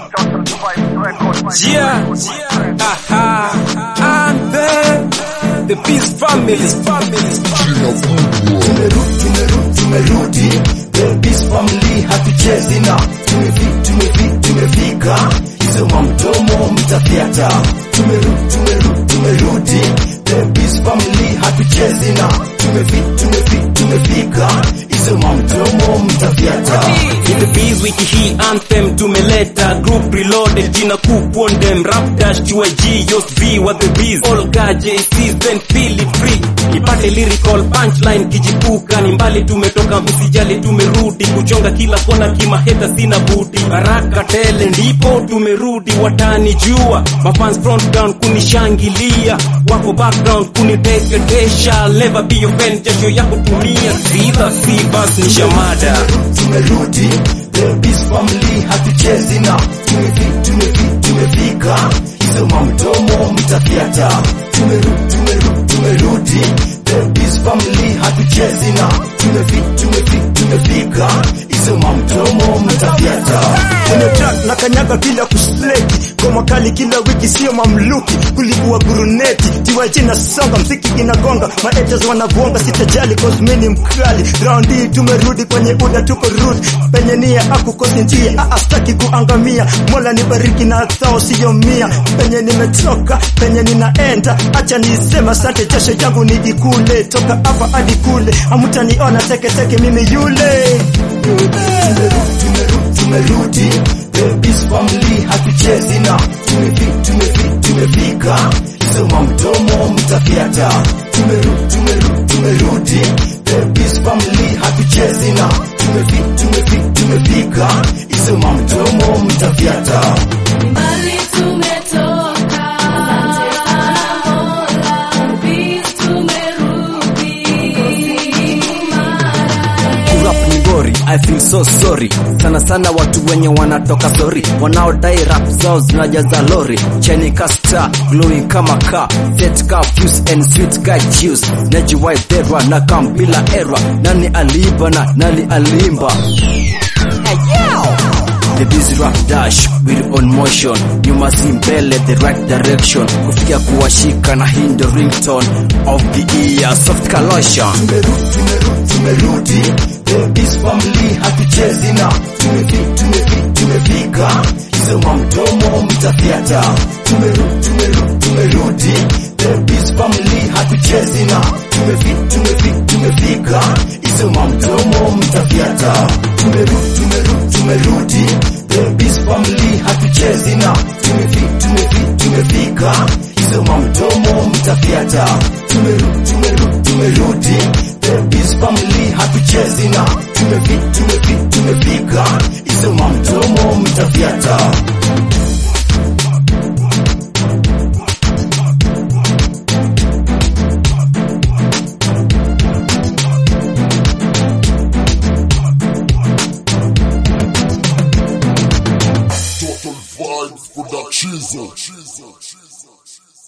The Beast Family. Tumerudi, The Beast Family hatuchezi na tumefika, hizo mamdomo mtafiata. Tumerudi, The Beast Family hatuchezi na tumefika, hizo mamdomo mtafiata. In the Beast wiki hii anthem tumeleta, group reloaded jina kupon them, rap dash QIG yost B what the Beast all JCs then feel it free. Ipate lyrical punchline kijipuka, ni mbali tumetoka msijali, tumerudi kuchonga kila kona kima heta sina budi. Baraka tele ndipo tumerudi, watani jua mafans front down kunishangilia, wako background kuniteketesha, never be your friend jasho ya kutumia si bas ni shamada. Tumerudi, The Beast Family hatuchezi na tumefika, hizo mamdomo mtafiata. Tumerudi, The Beast Family hatuchezi na tumefika, hizo mamdomo mtafiata. Kwenye track na kanyaga bila kusleki, koma kali kila wiki sio mamluki, kulikuwa guruneti TYG na songa, mziki inagonga, maedjas wanavonga, sitajali cause mimi mkali. Round hii tumerudi kwenye uda, tuko root penye nia akukosi njia, astaki kuangamia, Mola nibariki na thao sio mia. Penye nimetoka, penye ninaenda, acha nisema asante, jasho yangu nijikule, toka hapa hadi kule, hamtaniona teke mimi yule. Tumerudi, The Beast Family hatuchezi na tumefika, hizo mamdomo mtafiata. Tumerudi, The Beast Family hatuchezi na tumefika, hizo mamdomo mtafiata. Mbali tumetoka, asante sana Mola, Beast tumerudi. Rap ni ngori, I feel so sorry. Sana watu wenye wanatoka sorry, wanaodai rap zao zinajaza lori. Cheni kasta, glowing kama car, set car fuse and sweet guy juice. Neji white derwa na kampila era, nani aliba na nani alimba. The busy rap dash, we're on motion, nyuma si mbele the right direction, kufikia kuwashika na hindo ringtone of the year, soft colossian. Tumerudi, The Beast Family hatuchezi na tumefika, hizo mamdomo mtafiata. Tumerudi, The Beast Family hatuchezi na tumefika, hizo mamdomo mtafiata. Tumerudi, The Beast Family hatuchezi na tumefika, hizo mamdomo mtafiata. Tumerudi, The Beast Family hatuchezi na tumefika, hizo mamdomo mtafiata. Total Vibes Production.